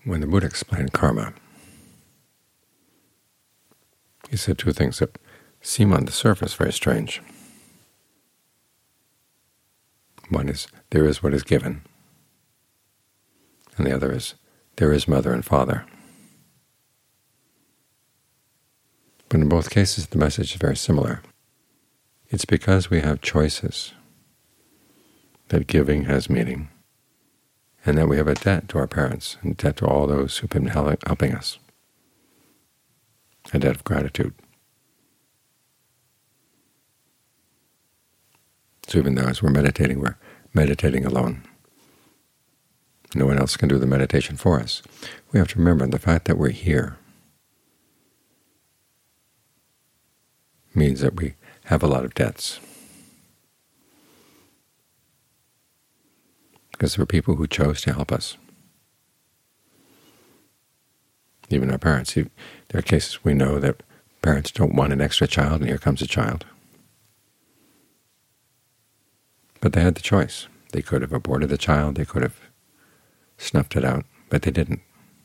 When the Buddha explained karma, he said two things that seem on the surface very strange. One is, there is what is given, and the other is, there is mother and father. But in both cases the message is very similar. It's because we have choices that giving has meaning, and that we have a debt to our parents, and a debt to all those who've been helping us, a debt of gratitude. So even though as we're meditating alone. No one else can do the meditation for us. We have to remember the fact that we're here means that we have a lot of debts, because there were people who chose to help us. Even our parents. There are cases we know that parents don't want an extra child, and here comes a child. But they had the choice. They could have aborted the child, they could have snuffed it out, but they didn't.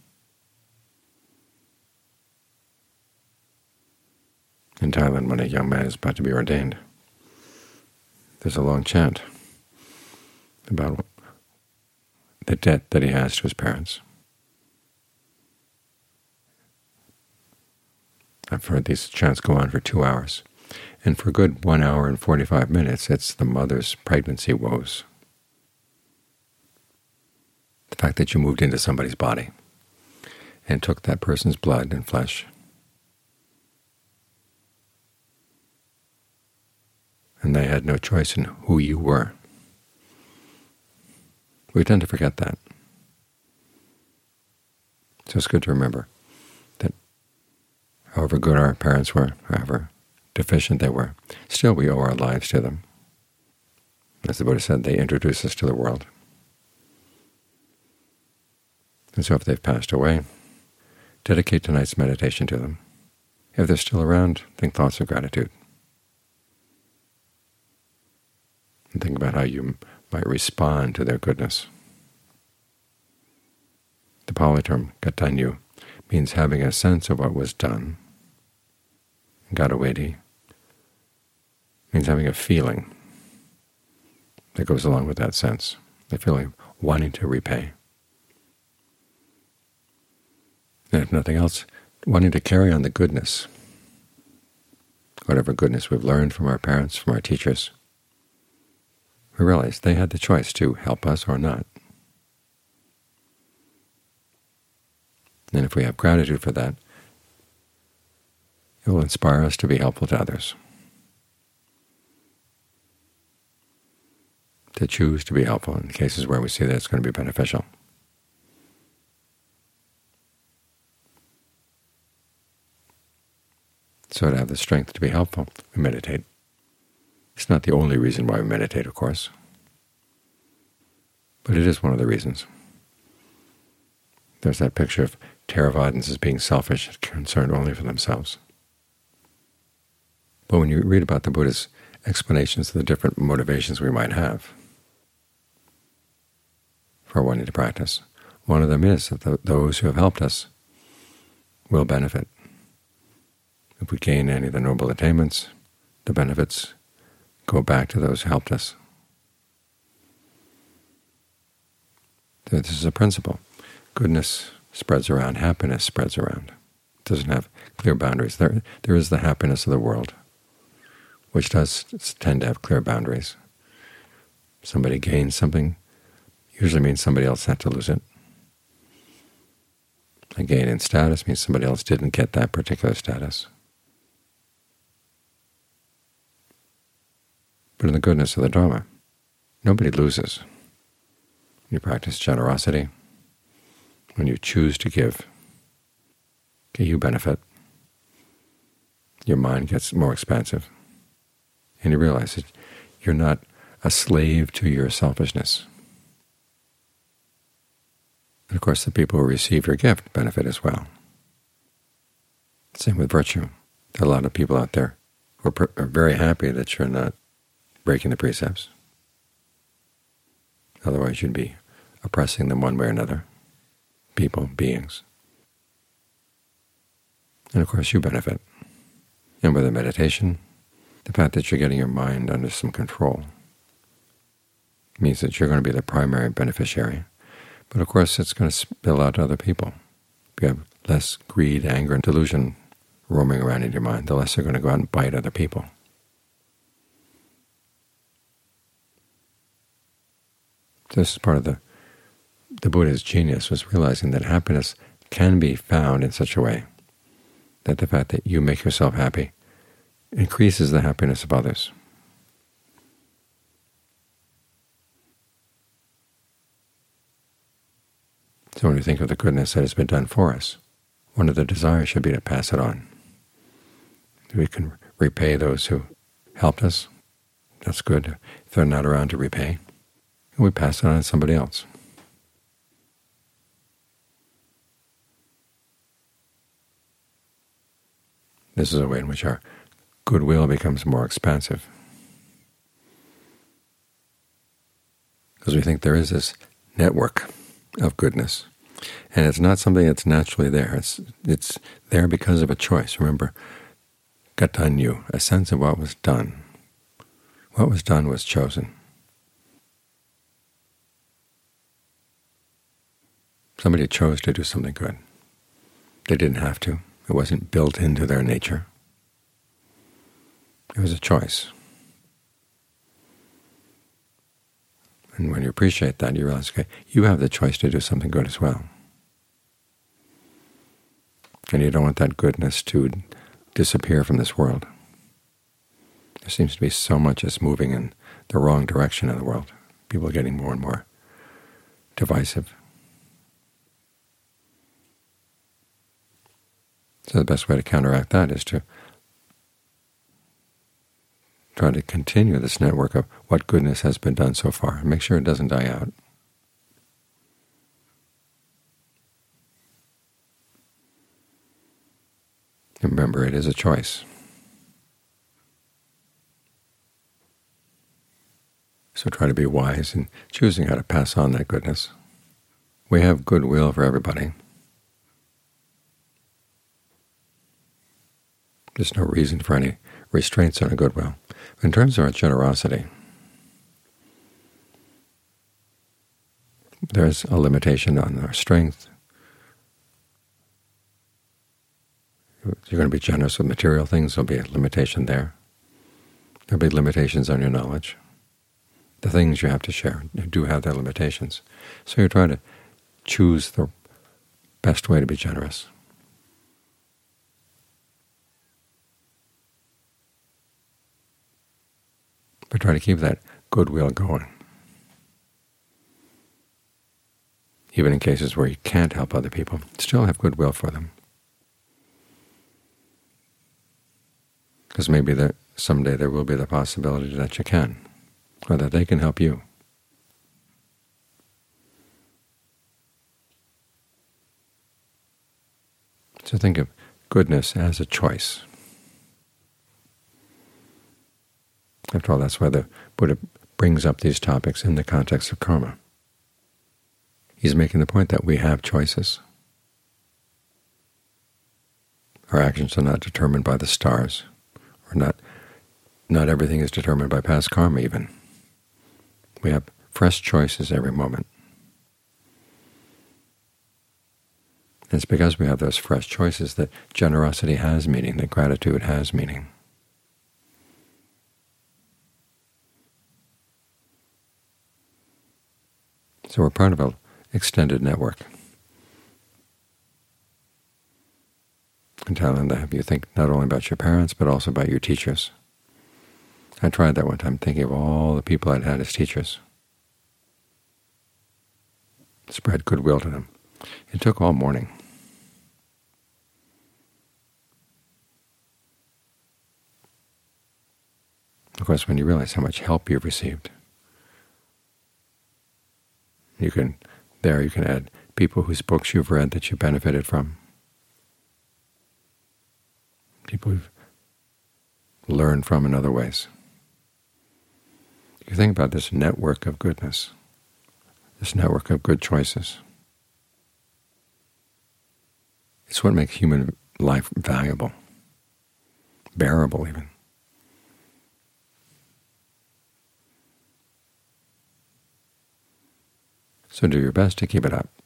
In Thailand, when a young man is about to be ordained, there's a long chant about the debt that he has to his parents. I've heard these chants go on for 2 hours. And for a good 1 hour and 45 minutes, it's the mother's pregnancy woes. The fact that you moved into somebody's body and took that person's blood and flesh, and they had no choice in who you were. We tend to forget that. So it's good to remember that however good our parents were, however deficient they were, still we owe our lives to them. As the Buddha said, they introduced us to the world. And so if they've passed away, dedicate tonight's meditation to them. If they're still around, think thoughts of gratitude. And think about how you might respond to their goodness. The Pali term gatanyu means having a sense of what was done. Gatavedi means having a feeling that goes along with that sense, the feeling of wanting to repay. And if nothing else, wanting to carry on the goodness, whatever goodness we've learned from our parents, from our teachers. We realize they had the choice to help us or not. And if we have gratitude for that, it will inspire us to be helpful to others, to choose to be helpful in cases where we see that it's going to be beneficial. So to have the strength to be helpful, we meditate. It's not the only reason why we meditate, of course, but it is one of the reasons. There's that picture of Theravadins as being selfish, concerned only for themselves. But when you read about the Buddha's explanations of the different motivations we might have for wanting to practice, one of them is that those who have helped us will benefit. If we gain any of the noble attainments, the benefits go back to those who helped us. So this is a principle. Goodness spreads around, happiness spreads around. It doesn't have clear boundaries. There is the happiness of the world, which does tend to have clear boundaries. Somebody gains something usually means somebody else had to lose it. A gain in status means somebody else didn't get that particular status. But in the goodness of the Dharma, nobody loses. When you practice generosity, when you choose to give, okay, you benefit. Your mind gets more expansive, and you realize that you're not a slave to your selfishness. And of course, the people who receive your gift benefit as well. Same with virtue. There are a lot of people out there who are very happy that you're not breaking the precepts. Otherwise you'd be oppressing them one way or another. people, beings. And of course you benefit. And with the meditation, the fact that you're getting your mind under some control means that you're going to be the primary beneficiary. But of course it's going to spill out to other people. If you have less greed, anger, and delusion roaming around in your mind, the less they're going to go out and bite other people. This is part of the Buddha's genius, was realizing that happiness can be found in such a way that the fact that you make yourself happy increases the happiness of others. So when we think of the goodness that has been done for us, one of the desires should be to pass it on. We can repay those who helped us. That's good. If they're not around to repay, we pass it on to somebody else. This is a way in which our goodwill becomes more expansive, because we think there is this network of goodness, and it's not something that's naturally there. It's there because of a choice. Remember, gatanyu, a sense of what was done. What was done was chosen. Somebody chose to do something good. They didn't have to. It wasn't built into their nature. It was a choice. And when you appreciate that, you realize, okay, you have the choice to do something good as well. And you don't want that goodness to disappear from this world. There seems to be so much that's moving in the wrong direction in the world. People are getting more and more divisive. So the best way to counteract that is to try to continue this network of what goodness has been done so far, and make sure it doesn't die out. And remember, it is a choice. So try to be wise in choosing how to pass on that goodness. We have goodwill for everybody. There's no reason for any restraints on our goodwill. In terms of our generosity, there's a limitation on our strength. You're going to be generous with material things, there'll be a limitation there. There'll be limitations on your knowledge. The things you have to share do have their limitations. So you try to choose the best way to be generous. But try to keep that goodwill going, even in cases where you can't help other people. Still have goodwill for them, because maybe someday there will be the possibility that you can, or that they can help you. So think of goodness as a choice. After all, that's why the Buddha brings up these topics in the context of karma. He's making the point that we have choices. Our actions are not determined by the stars, or not everything is determined by past karma even. We have fresh choices every moment. And it's because we have those fresh choices that generosity has meaning, that gratitude has meaning. So we're part of an extended network. In Thailand, they have you think not only about your parents, but also about your teachers. I tried that one time, thinking of all the people I'd had as teachers. Spread goodwill to them. It took all morning. Of course, when you realize how much help you've received, you can add people whose books you've read that you benefited from, people who've learned from in other ways. You think about this network of goodness, this network of good choices. It's what makes human life valuable, bearable even. So do your best to keep it up.